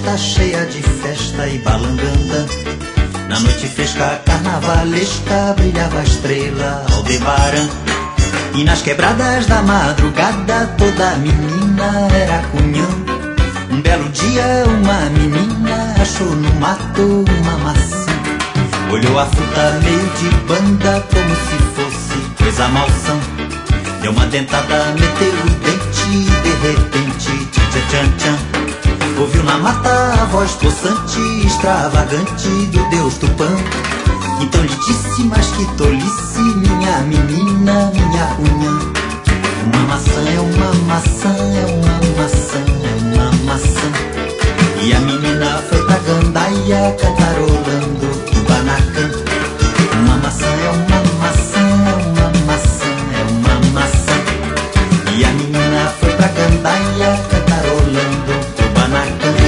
floresta cheia de festa e balanganda. Na noite fresca carnavalesca brilhava a estrela Aldebaran. E nas quebradas da madrugada toda menina era cunhã. Um belo dia uma menina achou no mato uma maçã. Olhou a fruta meio de banda como se fosse coisa malsã. Deu uma dentada, meteu o dente e de repente tchan tchan tchan. Ouviu na mata a voz possante, extravagante do deus Tupã. Então lhe disse, mas que tolice, minha menina, minha cunhã. Uma maçã é uma maçã, é uma maçã, é uma maçã. E a menina foi pra gandaia cantarolando Kubanacan. Uma maçã é uma maçã, é uma maçã, é uma maçã. E a menina foi pra gandaia cantarolando Kubanacan.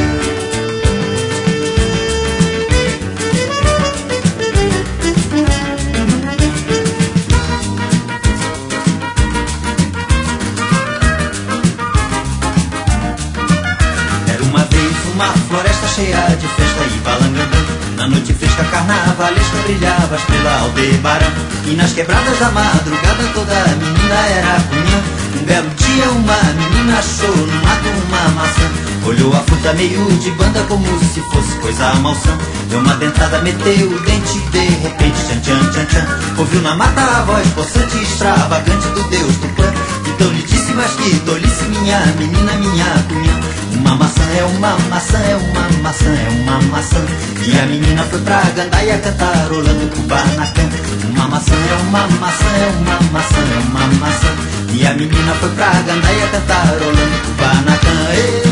Uma floresta cheia de festa e balangandã. Na noite fresca carnavalesca brilhava a estrela Aldebaran. E nas quebradas da madrugada toda menina era cunhã. Um belo dia uma menina achou no mato uma maçã. Olhou a fruta meio de banda como se fosse coisa malsã. Deu uma dentada, meteu o dente e de repente tchan tchan tchan tchan. Ouviu na mata a voz possante e extravagante do deus Tupã. Então lhe disse, mas que tolice, minha menina, minha cunhã. Uma maçã é uma maçã, é uma maçã, é uma maçã. E a menina foi pra gandaia cantarolando Kubanacan. Uma maçã é uma maçã, é uma maçã, é uma maçã. E a menina foi pra gandaia cantarolando Kubanacan.